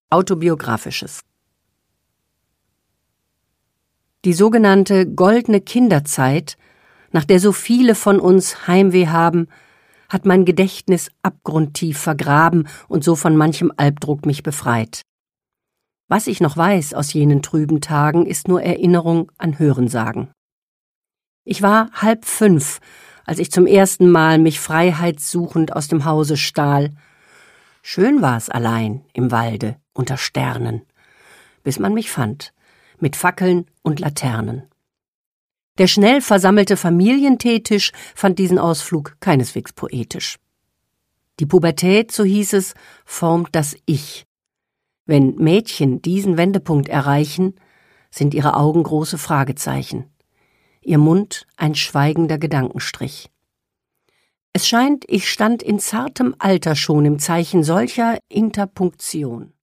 Autobiografisches. Die sogenannte goldene Kinderzeit, nach der so viele von uns Heimweh haben, hat mein Gedächtnis abgrundtief vergraben und so von manchem Albdruck mich befreit. Was ich noch weiß aus jenen trüben Tagen, ist nur Erinnerung an Hörensagen. Ich war 4:30, als ich zum ersten Mal mich freiheitssuchend aus dem Hause stahl. Schön war's allein im Walde unter Sternen, bis man mich fand, mit Fackeln und Laternen. Der schnell versammelte Familienteetisch fand diesen Ausflug keineswegs poetisch. Die Pubertät, so hieß es, formt das Ich. Wenn Mädchen diesen Wendepunkt erreichen, sind ihre Augen große Fragezeichen, ihr Mund ein schweigender Gedankenstrich. Es scheint, ich stand in zartem Alter schon im Zeichen solcher Interpunktion.